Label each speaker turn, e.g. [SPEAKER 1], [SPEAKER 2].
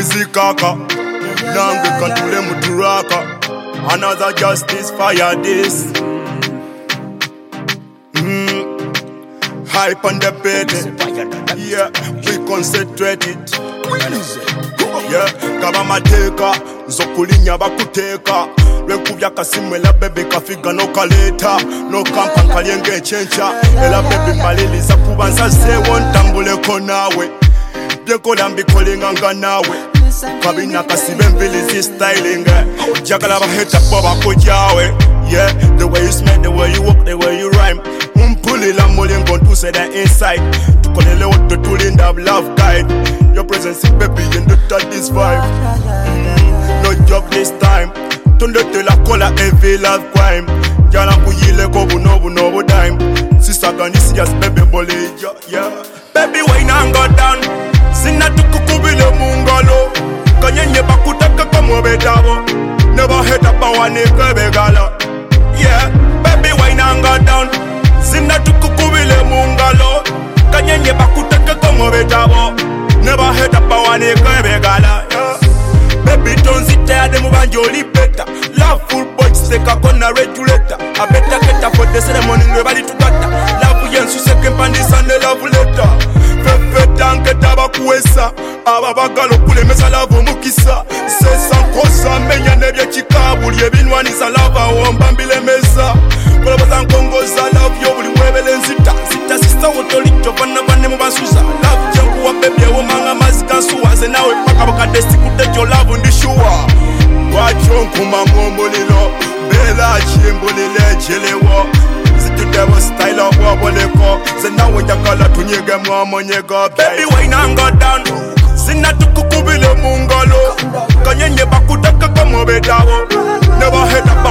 [SPEAKER 1] wizikaka nange kantule muturaka another justice fire this hype on the bed yeah we concentrate it yeah kaba mateka zokulinya bakuteka lwekubya kasimwe la bebe kafiga no kaleta no kampa kalenge chencha ela bebe maliliza kubanza sewo ntambuleko nawe byekola mbikolinga nga nawe kabina kasibe mbilizi styling jagala baheta baba kojawe yeah the way you smell the way you walk the way you rhyme umpulila mulingo ntuse the inside tukolele wote tulinda love guide your presence baby in the this vibe no joke this time tunde te la cola heavy love crime jana kuyile ko buno dime sister ganisi just baby bole yeah baby why not go down sina tukukubile mungalo kanyenye bakutaka kama bedabo never head up awane kebegala yeah baby why not go down sina tukukubile mungalo kanyenye bakutaka kama bedabo never head up awane kebegala yeah baby don't sit there dem banjoli better love full boy seka kona regulator I better get up for the ceremony nobody to got love yensu second pandisa ne love letter fefe tanke tabakuwesa ababagalo kulemesa love mukisa sesa nkosa menya nebye chikabuli ebinwaniza love ombambile mesa kola bazankongoza love yo buli webele nzita sita sister wotolicho bana bane mubasuza love jengu wa baby wo manga mazika suwaze nawe paka bakadesi kutejo love ndishuwa wacho nkuma ngombolilo bela chimbulile chelewo zitudebo style of waboleko zenawe jakala tunyege mwamonyego baby why not go down sina tukukubile mungalo kanyenye bakutaka kama bedabo never head up